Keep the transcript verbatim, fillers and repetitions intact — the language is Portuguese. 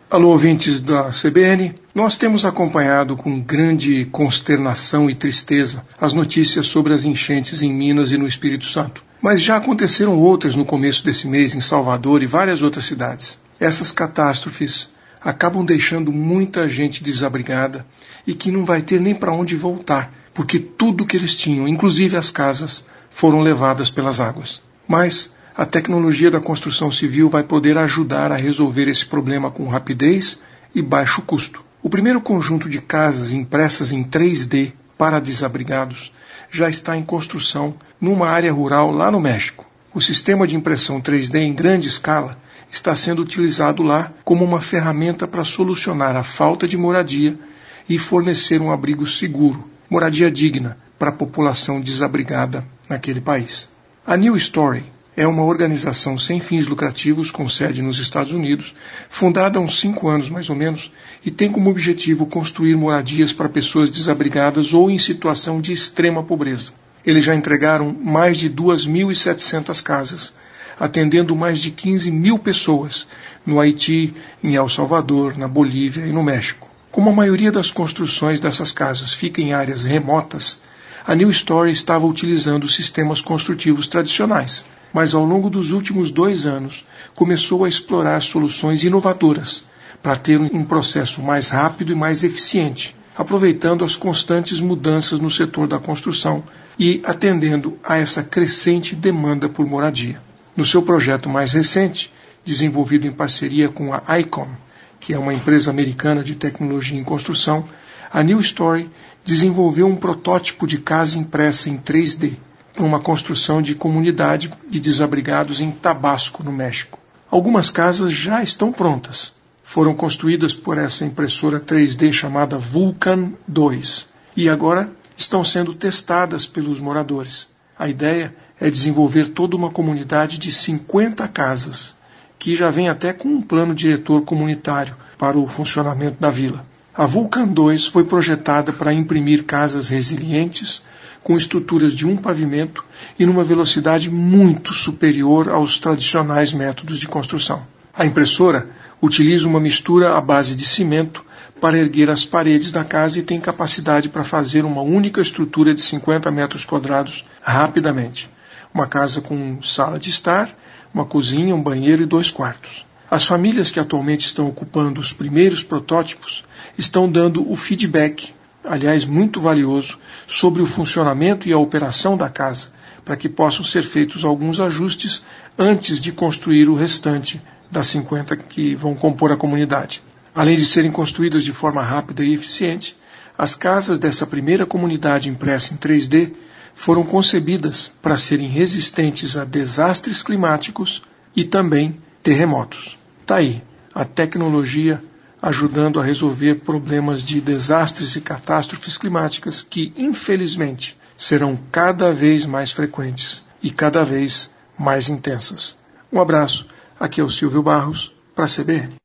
Alô, ouvintes da C B N, nós temos acompanhado com grande consternação e tristeza as notícias sobre as enchentes em Minas e no Espírito Santo. Mas já aconteceram outras no começo desse mês em Salvador e várias outras cidades. Essas catástrofes acabam deixando muita gente desabrigada e que não vai ter nem para onde voltar, porque tudo que eles tinham, inclusive as casas, foram levadas pelas águas. Mas a tecnologia da construção civil vai poder ajudar a resolver esse problema com rapidez e baixo custo. O primeiro conjunto de casas impressas em três D para desabrigados já está em construção numa área rural lá no México. O sistema de impressão três D em grande escala está sendo utilizado lá como uma ferramenta para solucionar a falta de moradia e fornecer um abrigo seguro, moradia digna para a população desabrigada naquele país. A New Story é uma organização sem fins lucrativos com sede nos Estados Unidos, fundada há uns cinco anos mais ou menos, e tem como objetivo construir moradias para pessoas desabrigadas ou em situação de extrema pobreza. Eles já entregaram mais de duas mil e setecentas casas, atendendo mais de quinze mil pessoas no Haiti, em El Salvador, na Bolívia e no México. Como a maioria das construções dessas casas fica em áreas remotas, a New Story estava utilizando sistemas construtivos tradicionais, mas ao longo dos últimos dois anos começou a explorar soluções inovadoras para ter um processo mais rápido e mais eficiente, aproveitando as constantes mudanças no setor da construção e atendendo a essa crescente demanda por moradia. No seu projeto mais recente, desenvolvido em parceria com a Icon, que é uma empresa americana de tecnologia em construção, a New Story desenvolveu um protótipo de casa impressa em três D, para uma construção de comunidade de desabrigados em Tabasco, no México. Algumas casas já estão prontas. Foram construídas por essa impressora três D chamada Vulcan dois e agora estão sendo testadas pelos moradores. A ideia é desenvolver toda uma comunidade de cinquenta casas, que já vem até com um plano diretor comunitário para o funcionamento da vila. A Vulcan dois foi projetada para imprimir casas resilientes, com estruturas de um pavimento e numa velocidade muito superior aos tradicionais métodos de construção. A impressora utiliza uma mistura à base de cimento para erguer as paredes da casa e tem capacidade para fazer uma única estrutura de cinquenta metros quadrados rapidamente. Uma casa com sala de estar, uma cozinha, um banheiro e dois quartos. As famílias que atualmente estão ocupando os primeiros protótipos estão dando o feedback, aliás muito valioso, sobre o funcionamento e a operação da casa, para que possam ser feitos alguns ajustes antes de construir o restante das cinquenta que vão compor a comunidade. Além de serem construídas de forma rápida e eficiente, as casas dessa primeira comunidade impressa em três D foram concebidas para serem resistentes a desastres climáticos e também terremotos. Está aí a tecnologia ajudando a resolver problemas de desastres e catástrofes climáticas que, infelizmente, serão cada vez mais frequentes e cada vez mais intensas. Um abraço, aqui é o Silvio Barros, para a C B N.